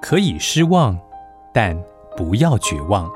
可以失望，但不要绝望。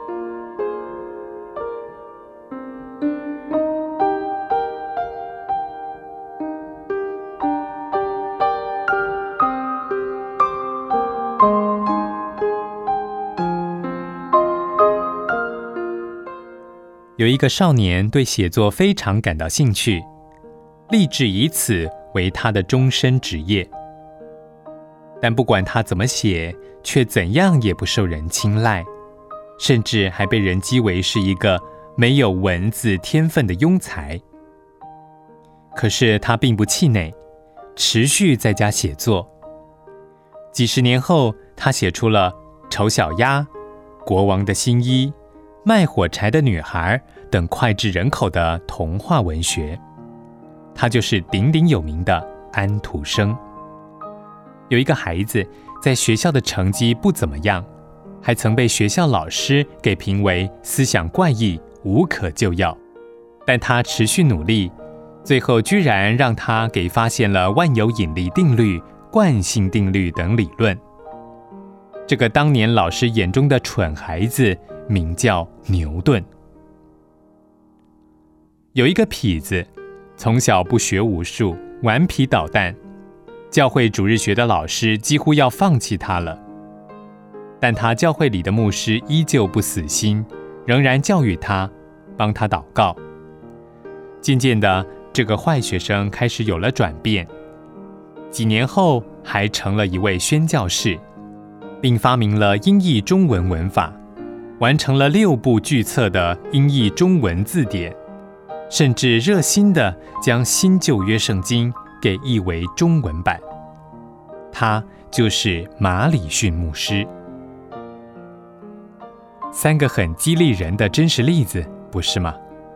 有一个少年对写作非常感到兴趣，立志以此为他的终身职业。但不管他怎么写，却怎样也不受人青睐，甚至还被人讥为是一个没有文字天分的庸才。可是他并不气馁，持续在家写作。几十年后，他写出了《丑小鸭》《国王的新衣》《卖火柴的女孩》等脍炙人口的童话文学。他就是鼎鼎有名的安徒生。有一个孩子在学校的成绩不怎么样，还曾被学校老师给评为思想怪异，无可救药。但他持续努力，最后居然让他给发现了万有引力定律、惯性定律等理论。这个当年老师眼中的蠢孩子名叫牛顿。有一个痞子，从小不学无术，顽皮捣蛋，教会主日学的老师几乎要放弃他了。但他教会里的牧师依旧不死心，仍然教育他，帮他祷告。渐渐的，这个坏学生开始有了转变，几年后还成了一位宣教士，并发明了音译中文文法，完成了6部巨册的音译中文字典，甚至热心地将新旧约圣经给译为中文版。他就是马礼逊牧师。3个很激励人的真实例子，不是吗？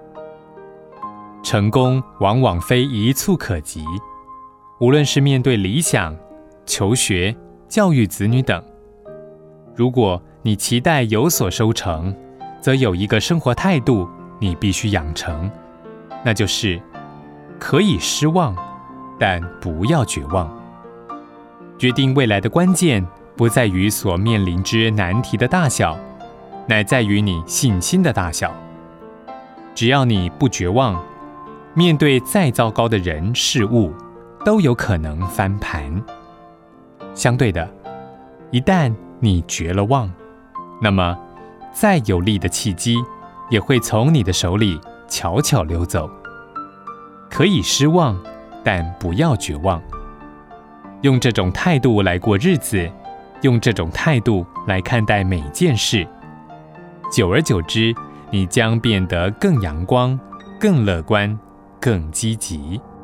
成功往往非一蹴可及，无论是面对理想、求学、教育子女等。如果你期待有所收成，则有一个生活态度你必须养成，那就是可以失望，但不要绝望。决定未来的关键不在于所面临之难题的大小，乃在于你信心的大小。只要你不绝望，面对再糟糕的人事物，都有可能翻盘。相对的，一旦你绝了望，那么再有利的契机也会从你的手里悄悄溜走。可以失望，但不要绝望。用这种态度来过日子，用这种态度来看待每件事，久而久之，你将变得更阳光、更乐观、更积极。